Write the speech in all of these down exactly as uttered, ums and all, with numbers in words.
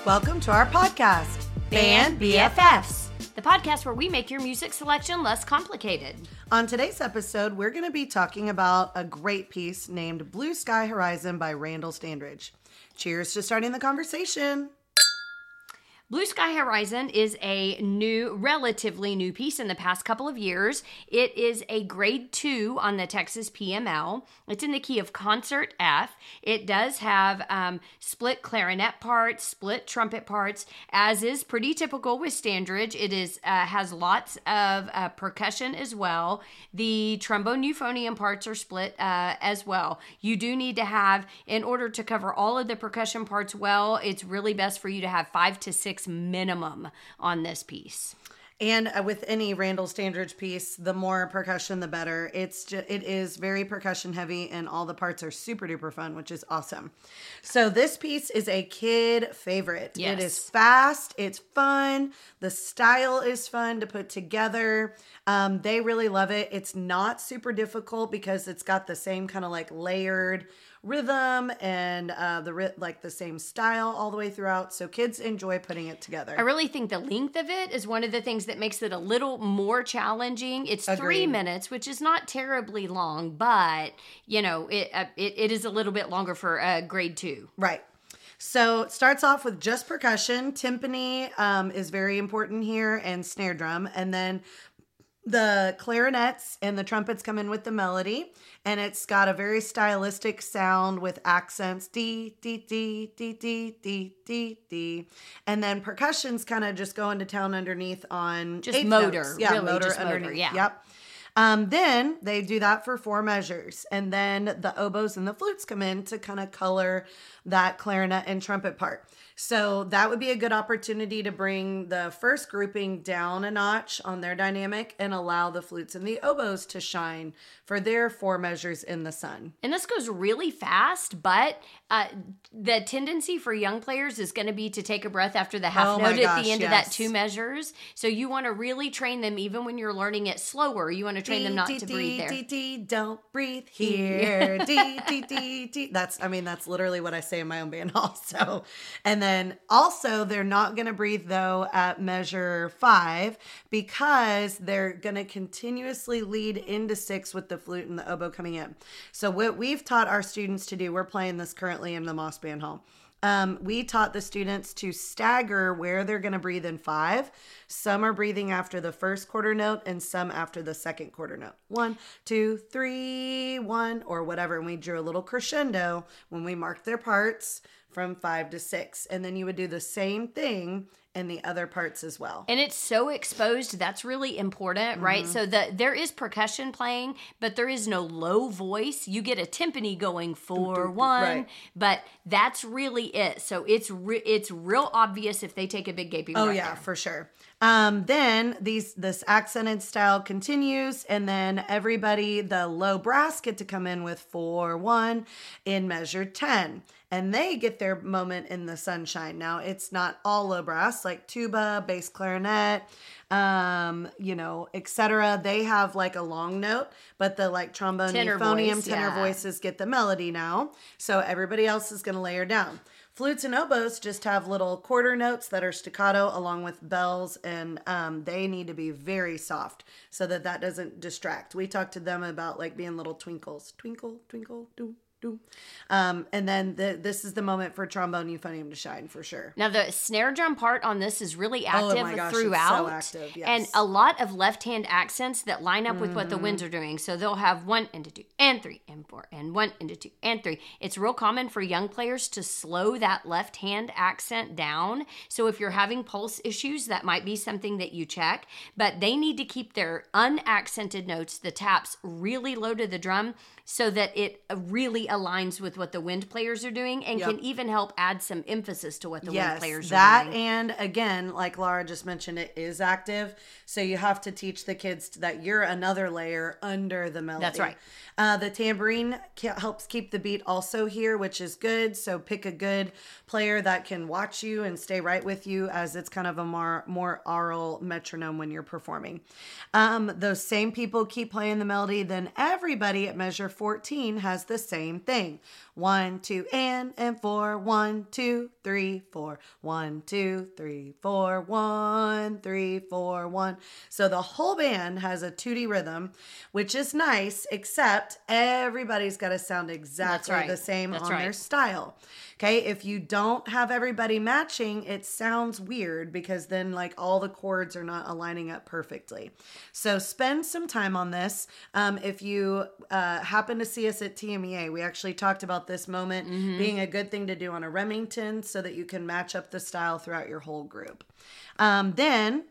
Welcome to our podcast, Band B F Fs, the podcast where we make your music selection less complicated. On today's episode, we're going to be talking about a great piece named Blue Sky Horizon by Randall Standridge. Cheers to starting the conversation. Blue Sky Horizon is a new, relatively new piece in the past couple of years. It is a grade two on the Texas P M L. It's in the key of concert F. It does have um, split clarinet parts, split trumpet parts, as is pretty typical with Standridge. It is uh, has lots of uh, percussion as well. The trombone euphonium parts are split uh, as well. You do need to have, in order to cover all of the percussion parts well, it's really best for you to have five to six minimum on this piece. And uh, with any Randall Standridge piece, the more percussion, the better. It's just, it is very percussion heavy, and all the parts are super duper fun, which is awesome. So this piece is a kid favorite. Yes. It is fast. It's fun. The style is fun to put together. Um, they really love it. It's not super difficult because it's got the same kind of like layered rhythm and uh, the like the same style all the way throughout. So kids enjoy putting it together. I really think the length of it is one of the things that makes it a little more challenging. It's Agreed. three minutes, which is not terribly long, but you know, it uh, it, it is a little bit longer for uh, grade two. Right. So it starts off with just percussion. Timpani um, is very important here, and snare drum. And then the clarinets and the trumpets come in with the melody, and it's got a very stylistic sound with accents, D, D, D, D, D, D, D, D. And then percussion's kind of just going to town underneath on Just eighth motor, notes. Yeah, really, motor just motor, underneath. yeah. Yep. Um, then they do that for four measures, and then the oboes and the flutes come in to kind of color that clarinet and trumpet part. So that would be a good opportunity to bring the first grouping down a notch on their dynamic and allow the flutes and the oboes to shine for their four measures in the sun. And this goes really fast, but uh, the tendency for young players is going to be to take a breath after the half Oh my note at gosh, the end yes. of that two measures. So you want to really train them, even when you're learning it slower. You want to train them not D, to D, breathe there. D, D, don't breathe here. D, D, D, D. That's, I mean, that's literally what I say in my own band also. And then also they're not going to breathe though at measure five because they're going to continuously lead into six with the flute and the oboe coming in. So what we've taught our students to do, we're playing this currently in the Moss Band Hall. Um, we taught the students to stagger where they're going to breathe in five. Some are breathing after the first quarter note and some after the second quarter note. One, two, three, one, or whatever. And we drew a little crescendo when we marked their parts from five to six. And then you would do the same thing in the other parts as well. And it's so exposed. That's really important, mm-hmm. right? So the there is percussion playing, but there is no low voice. You get a timpani going for one, right. but that's really it. So it's re- it's real obvious if they take a big gaping breath. Oh yeah, there. for sure. Um, then these this accented style continues, and then everybody, the low brass, get to come in with four one in measure ten. And they get their moment in the sunshine. Now, it's not all low brass, like tuba, bass clarinet, um, you know, et cetera. They have like a long note, but the like trombone, Tenor euphonium, voice, tenor yeah. voices get the melody now. So everybody else is going to layer down. Flutes and oboes just have little quarter notes that are staccato along with bells, and um, they need to be very soft so that that doesn't distract. We talked to them about like being little twinkles. Twinkle, twinkle, doo. Um, and then the, this is the moment for trombone euphonium to shine for sure. Now the snare drum part on this is really active oh my gosh, throughout, it's so active, yes. and a lot of left-hand accents that line up with mm-hmm. what the winds are doing. So they'll have one into two and three and four and one into two and three. It's real common for young players to slow that left-hand accent down. So if you're having pulse issues, that might be something that you check. But they need to keep their unaccented notes, the taps, really low to the drum, so that it really aligns with what the wind players are doing and yep. can even help add some emphasis to what the yes, wind players that, are doing. And again, like Laura just mentioned, it is active. So you have to teach the kids that you're another layer under the melody. That's right. Uh, the tambourine helps keep the beat also here, which is good. So pick a good player that can watch you and stay right with you, as it's kind of a more, more aural metronome when you're performing. Um, those same people keep playing the melody, then everybody at measure fourteen has the same thing. One, two, and, and four. One, two, three, four. One, two, three, four. One, three, four, one. So the whole band has a tooty rhythm, which is nice, except everybody's got to sound exactly right. the same That's on right. their style. Okay, if you don't have everybody matching, it sounds weird because then like all the chords are not aligning up perfectly. So spend some time on this. Um, if you uh, happen to see us at T M E A, we actually talked about this moment mm-hmm. being a good thing to do on a Remington so that you can match up the style throughout your whole group. Um, then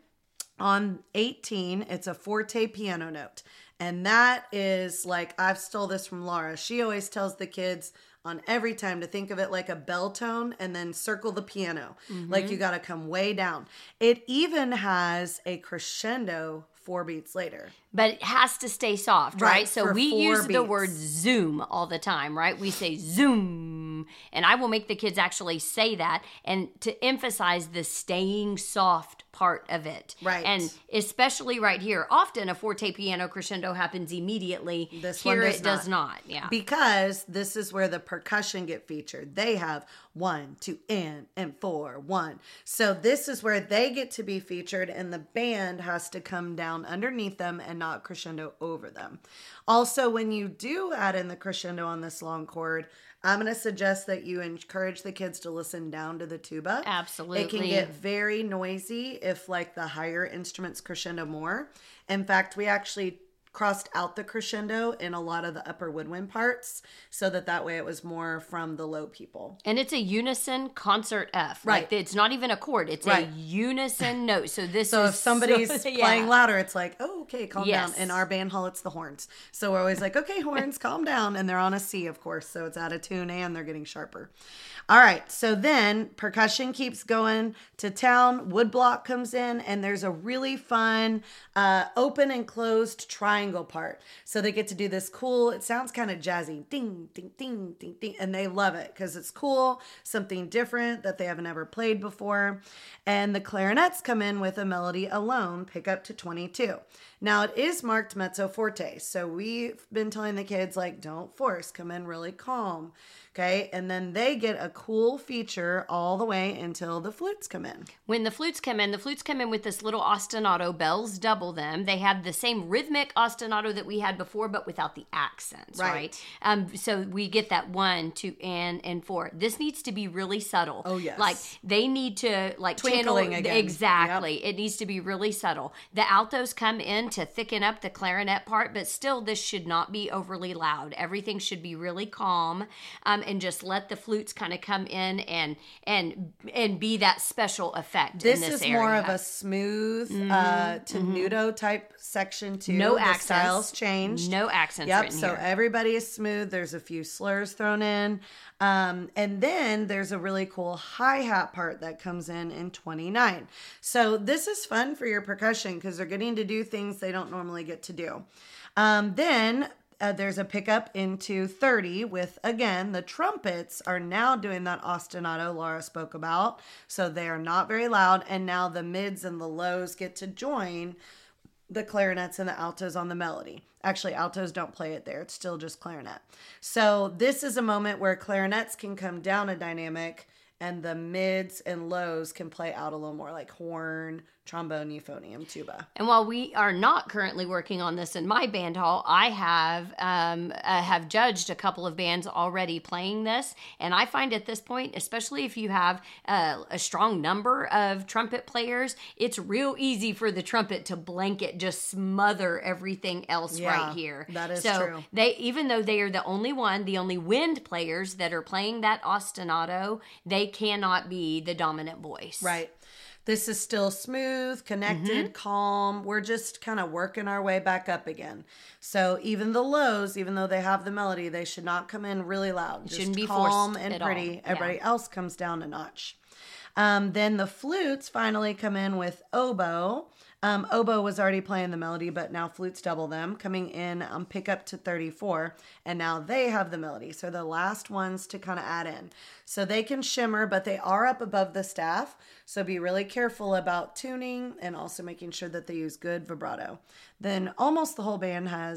on eighteen, it's a forte piano note. And that is like, I've stole this from Laura. She always tells the kids on every time to think of it like a bell tone and then circle the piano. Mm-hmm. Like you got to come way down. It even has a crescendo four beats later. But it has to stay soft, right? Right, so for we four use the beats. word zoom all the time, right? We say zoom. And I will make the kids actually say that and to emphasize the staying soft part of it. Right. And especially right here, often a forte piano crescendo happens immediately. This here one does it does not. Yeah. Because this is where the percussion get featured. They have one, two, and, and four, one. So this is where they get to be featured and the band has to come down underneath them and not crescendo over them. Also, when you do add in the crescendo on this long chord, I'm going to suggest that you encourage the kids to listen down to the tuba. Absolutely. It can get very noisy if like the higher instruments crescendo more. In fact, we actually crossed out the crescendo in a lot of the upper woodwind parts so that that way it was more from the low people. And it's a unison concert F. Right. Like it's not even a chord. It's right. a unison note. So this so is if somebody's so, playing yeah. louder, it's like, oh, okay, calm yes. down. In our band hall, it's the horns. So we're always like, okay, horns, calm down. And they're on a C, of course. So it's out of tune and they're getting sharper. All right. So then percussion keeps going to town. Woodblock comes in and there's a really fun uh, open and closed triangle part. So they get to do this cool, it sounds kind of jazzy, ding, ding, ding, ding, ding. And they love it because it's cool, something different that they haven't ever played before. And the clarinets come in with a melody alone, pick up to twenty-two. Now it is marked mezzo forte. So we've been telling the kids like, don't force, come in really calm. Okay, and then they get a cool feature all the way until the flutes come in. When the flutes come in, the flutes come in with this little ostinato, bells double them. They have the same rhythmic ostinato that we had before, but without the accents, right? right? Um, so we get that one, two, and, and four. This needs to be really subtle. Oh, yes. Like, they need to, like, Twinkling channel. again. Exactly. Yep. It needs to be really subtle. The altos come in to thicken up the clarinet part, but still, this should not be overly loud. Everything should be really calm. Um, and just let the flutes kind of come in and and and be that special effect this in this is area. more of a smooth mm-hmm, uh tenuto mm-hmm. type section too. No the accents. Styles changed. No accents yep written so here. everybody is smooth. There's a few slurs thrown in, um and then there's a really cool hi-hat part that comes in in twenty-nine. So this is fun for your percussion because they're getting to do things they don't normally get to do. Um then Uh, there's a pickup into thirty with, again, the trumpets are now doing that ostinato Laura spoke about. So they are not very loud. And now the mids and the lows get to join the clarinets and the altos on the melody. Actually, altos don't play it there. It's still just clarinet. So this is a moment where clarinets can come down a dynamic and the mids and lows can play out a little more, like horn, trombone, euphonium, tuba. And while we are not currently working on this in my band hall, I have um, uh, have judged a couple of bands already playing this, and I find at this point, especially if you have uh, a strong number of trumpet players, it's real easy for the trumpet to blanket, just smother everything else Yeah, right here. that is so true. They, even though they are the only one, the only wind players that are playing that ostinato, they cannot be the dominant voice. Right. This is still smooth, connected, mm-hmm. calm. We're just kind of working our way back up again. So even the lows, even though they have the melody, they should not come in really loud. Just shouldn't be calm forced and at pretty. all. Everybody Yeah. else comes down a notch. Um, then the flutes finally come in with oboe. Um, oboe was already playing the melody, but now flutes double them, coming in on pickup to thirty-four, and now they have the melody. So the last ones to kind of add in. So they can shimmer, but they are up above the staff, so be really careful about tuning and also making sure that they use good vibrato. Then almost the whole band has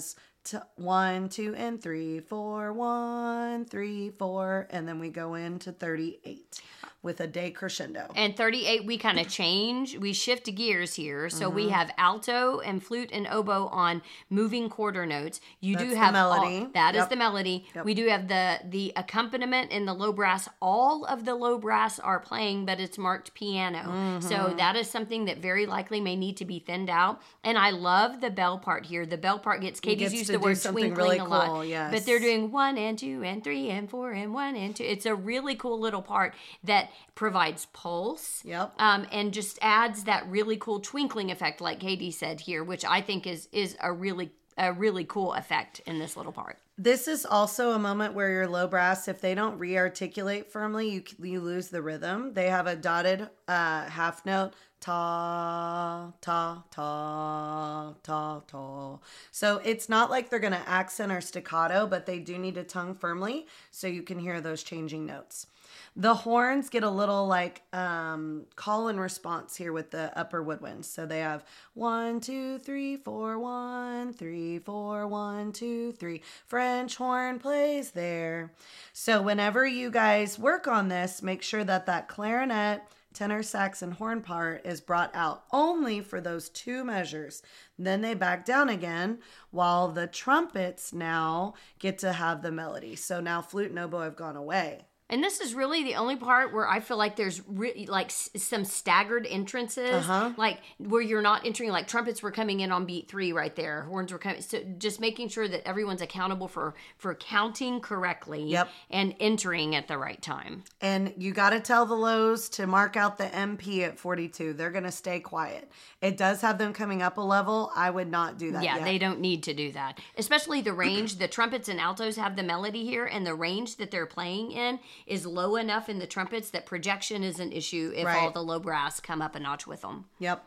T- one, two, and three, four, one, three, four, and then we go into thirty-eight with a decrescendo. And thirty-eight, we kind of change. We shift gears here. So mm-hmm. we have alto and flute and oboe on moving quarter notes. You That's do have the melody. All, that yep. is the melody. Yep. We do have the the accompaniment in the low brass. All of the low brass are playing, but it's marked piano. Mm-hmm. So that is something that very likely may need to be thinned out. And I love the bell part here. The bell part gets Katie's gets used to the word twinkling really a cool, lot, yes. but they're doing one and two and three and four and one and two. It's a really cool little part that provides pulse, yep, um, and just adds that really cool twinkling effect, like Katie said here, which I think is is a really a really cool effect in this little part. This is also a moment where your low brass, if they don't re-articulate firmly, you you lose the rhythm. They have a dotted uh, half note. Ta, ta, ta, ta, ta. So it's not like they're going to accent or staccato, but they do need to tongue firmly so you can hear those changing notes. The horns get a little like um, call and response here with the upper woodwinds. So they have one, two, three, four, one, three, four, one, two, three. French horn plays there. So whenever you guys work on this, make sure that that clarinet, tenor, sax, and horn part is brought out only for those two measures. Then they back down again while the trumpets now get to have the melody. So now flute and oboe have gone away. And this is really the only part where I feel like there's re- like s- some staggered entrances, uh-huh. like where you're not entering, like trumpets were coming in on beat three right there, horns were coming. So just making sure that everyone's accountable for for counting correctly, yep. and entering at the right time. And you got to tell the lows to mark out the M P at forty-two. They're going to stay quiet. It does have them coming up a level. I would not do that Yeah, yet. They don't need to do that. Especially the range. The trumpets and altos have the melody here, and the range that they're playing in is low enough in the trumpets that projection is an issue if right. all the low brass come up a notch with them. Yep.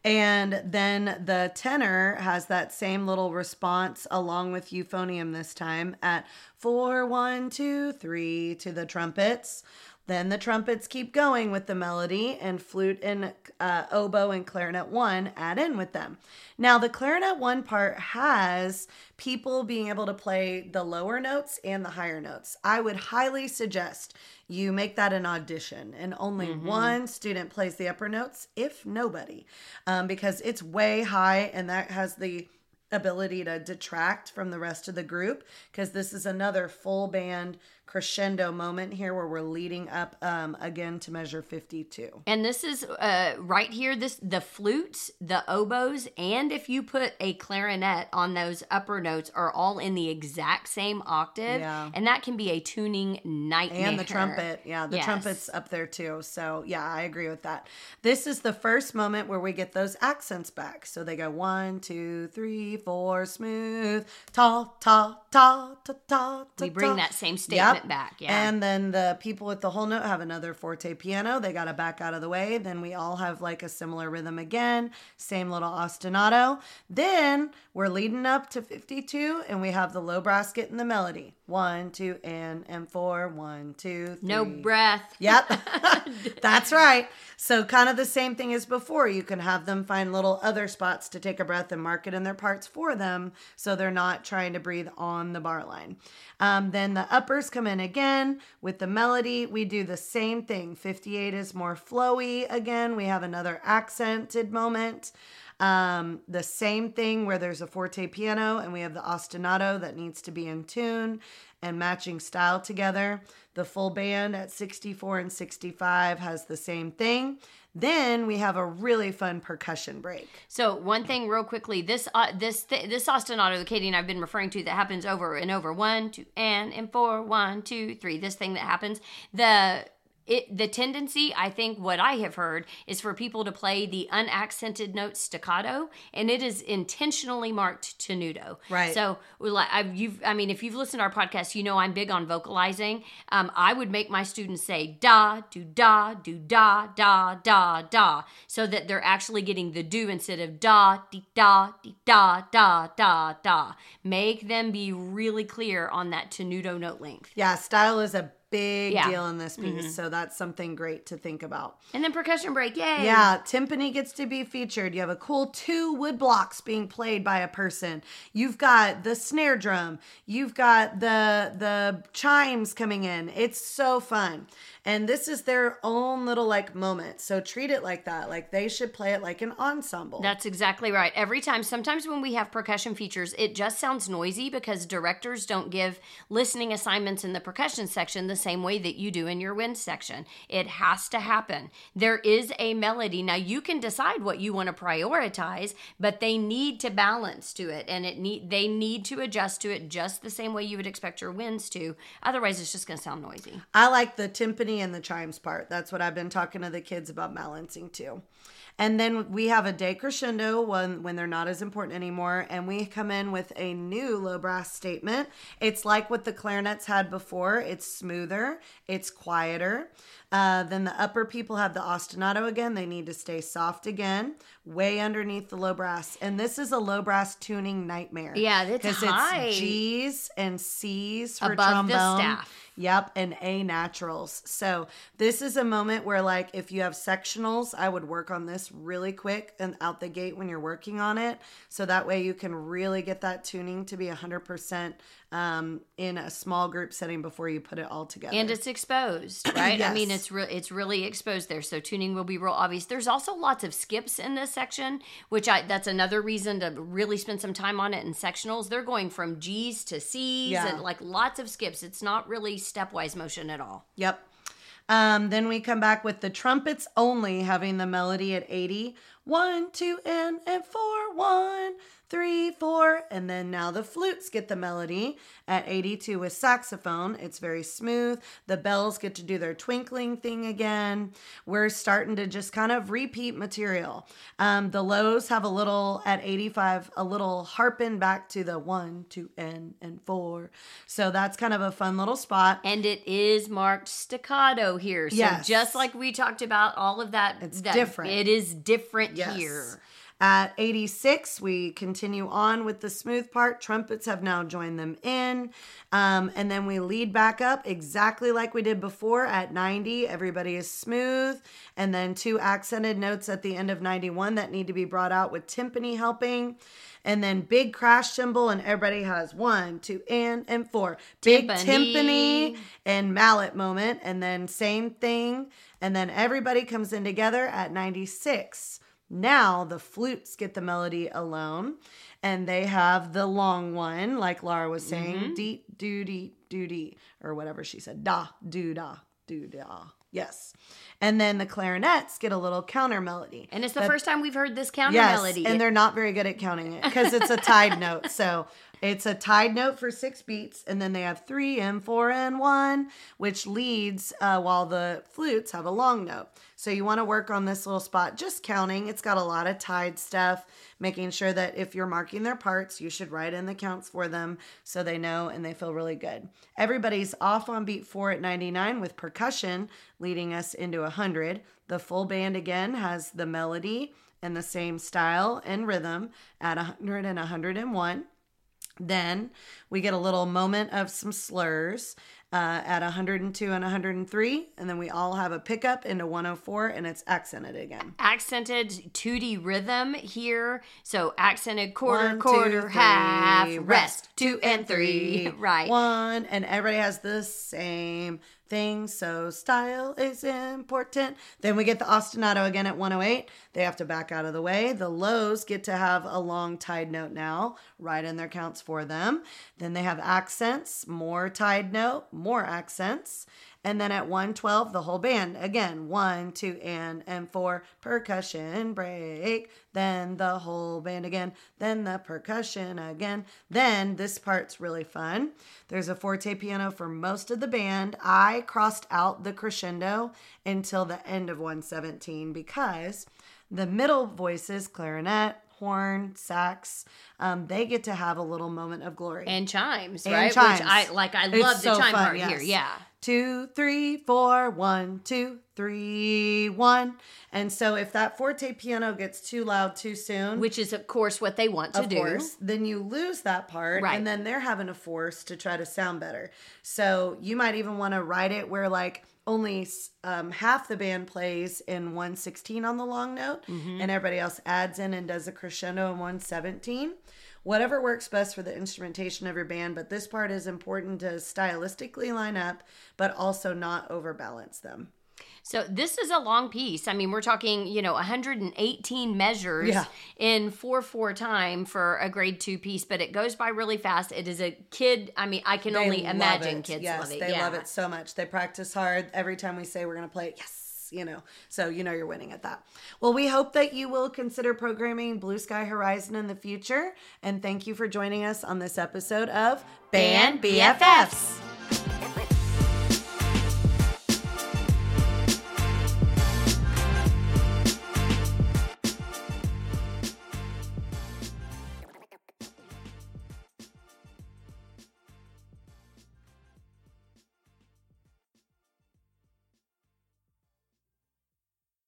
And then the tenor has that same little response along with euphonium this time at four, one, two, three to the trumpets. Then the trumpets keep going with the melody, and flute and uh, oboe and clarinet one add in with them. Now, the clarinet one part has people being able to play the lower notes and the higher notes. I would highly suggest you make that an audition, and only mm-hmm. one student plays the upper notes, if nobody, um, because it's way high, and that has the ability to detract from the rest of the group, because this is another full band crescendo moment here where we're leading up um, again to measure fifty-two. And this is uh, right here, this the flutes, the oboes, and if you put a clarinet on those upper notes are all in the exact same octave. Yeah. And that can be a tuning nightmare. And the trumpet. Yeah, the yes. trumpet's up there too. So yeah, I agree with that. This is the first moment where we get those accents back. So they go one, two, three, four, smooth, ta, ta, ta, ta, ta, ta. We bring that same statement yep. back. Yeah. And then the people with the whole note have another forte piano. They got to back out of the way. Then we all have like a similar rhythm again. Same little ostinato. Then we're leading up to fifty-two and we have the low brass getting the melody. One, two, and, and four. One, two, three. No breath. Yep. That's right. So kind of the same thing as before. You can have them find little other spots to take a breath and mark it in their parts for them so they're not trying to breathe on the bar line. Um, then the uppers come in again with the melody. We do the same thing. fifty-eight is more flowy again. We have another accented moment. Um, the same thing where there's a forte piano and we have the ostinato that needs to be in tune and matching style together. The full band at sixty-four and sixty-five has the same thing. Then we have a really fun percussion break. So one thing real quickly, this uh, this th- this ostinato that Katie and I've been referring to that happens over and over. One, two, and, and four, one, two, three. This thing that happens. The... It, the tendency, I think what I have heard is for people to play the unaccented note staccato, and it is intentionally marked tenuto. Right. So, like, I've, you've, I mean, if you've listened to our podcast, you know I'm big on vocalizing. Um, I would make my students say da, do da, do da, da, da, da, so that they're actually getting the do instead of da, di, da, di, da, da, da, da. Make them be really clear on that tenuto note length. Yeah, style is a big Yeah. deal in this piece. So that's something great to think about. And then percussion break, yay! Yeah, timpani gets to be featured. You have a cool two wood blocks being played by a person. You've got the snare drum. You've got the the chimes coming in. It's so fun. And this is their own little like moment. So treat it like that. Like they should play it like an ensemble. That's exactly right. Every time, sometimes when we have percussion features, it just sounds noisy because directors don't give listening assignments in the percussion section the same way that you do in your wind section. It has to happen. There is a melody. Now you can decide what you want to prioritize, but they need to balance to it, and it need they need to adjust to it just the same way you would expect your winds to. Otherwise, it's just going to sound noisy. I like the timpani and the chimes part. That's what I've been talking to the kids about balancing too. And then we have a decrescendo when, when they're not as important anymore. And we come in with a new low brass statement. It's like what the clarinets had before. It's smoother. It's quieter. Uh, then the upper people have the ostinato again. They need to stay soft again, way underneath the low brass. And this is a low brass tuning nightmare. Yeah, it's high. It's G's and C's for above trombone. the staff. Yep, and A naturals. So this is a moment where, like, if you have sectionals, I would work on this really quick and out the gate when you're working on it. So that way you can really get that tuning to be one hundred percent um, in a small group setting before you put it all together. And it's exposed, right? Yes. I mean, it's re- it's really exposed there, so tuning will be real obvious. There's also lots of skips in this section, which I that's another reason to really spend some time on it in sectionals. They're going from G's to C's Yeah. and like lots of skips. It's not really stepwise motion at all. Yep. Um, then we come back with the trumpets only having the melody at eighty. One, two, and, and four. One, three, four. And then now the flutes get the melody at eighty-two with saxophone. It's very smooth. The bells get to do their twinkling thing again. We're starting to just kind of repeat material. Um, the lows have a little, at eighty-five, a little harping back to the one, two, and, and four. So that's kind of a fun little spot. And it is marked staccato here. So Yes. just like we talked about, all of that. It's that- different. It is different Yes. here. At eighty-six, we continue on with the smooth part. Trumpets have now joined them in. Um, and then we lead back up exactly like we did before. At ninety, everybody is smooth. And then two accented notes at the end of ninety-one that need to be brought out with timpani helping. And then big crash cymbal, and everybody has one, two, and, and four. Big Timpani. timpani and mallet moment. And then same thing. And then everybody comes in together at ninety-six. Now the flutes get the melody alone, and they have the long one, like Laura was saying, Mm-hmm. dee, doo, dee, doo, dee, or whatever she said, da, do, da, do, da. Yes. And then the clarinets get a little counter melody. And it's the That- first time we've heard this counter yes, melody. and they're not very good at counting it because it's a tied note. So it's a tied note for six beats, and then they have three and four and one, which leads uh, while the flutes have a long note. So you want to work on this little spot, just counting. It's got a lot of tied stuff, making sure that if you're marking their parts, you should write in the counts for them so they know and they feel really good. Everybody's off on beat four at ninety-nine with percussion leading us into one hundred. The full band again has the melody and the same style and rhythm at one hundred and one hundred one. Then we get a little moment of some slurs uh, at one hundred two and one hundred three. And then we all have a pickup into one oh four, and it's accented again. Accented two D rhythm here. So accented quarter, One, two, quarter, three, half, rest, two and three. Right. One, and everybody has the same thing, so style is important. Then we get the ostinato again at one oh eight. They have to back out of the way. The lows get to have a long tied note now, right in their counts for them. Then they have accents, more tied note, more accents. And then at one twelve, the whole band, again, one, two, and, and four, percussion break. Then the whole band again. Then the percussion again. Then this part's really fun. There's a forte piano for most of the band. I crossed out the crescendo until the end of one seventeen because the middle voices, clarinet, horn, sax, um, they get to have a little moment of glory. And chimes, And right? chimes. Which I like. I It's love the so chime fun, part yes. here. Yeah. two, three, four, one, two, three, one. And so if that forte piano gets too loud too soon, which is of course what they want to of do, course, then you lose that part, right. and then they're having to force to try to sound better. So you might even want to write it where like only um, half the band plays in one sixteen on the long note, mm-hmm. and everybody else adds in and does a crescendo in one seventeen. Whatever works best for the instrumentation of your band, but this part is important to stylistically line up, but also not overbalance them. So this is a long piece. I mean, we're talking, you know, one hundred eighteen measures yeah. in four four time for a grade two piece, but it goes by really fast. It is a kid. I mean, I can they only imagine it. kids yes, love it. They yeah. love it so much. They practice hard. Every time we say we're going to play it, yes. You know, so you know you're winning at that. Well, we hope that you will consider programming Blue Sky Horizon in the future. And thank you for joining us on this episode of Band B F Fs.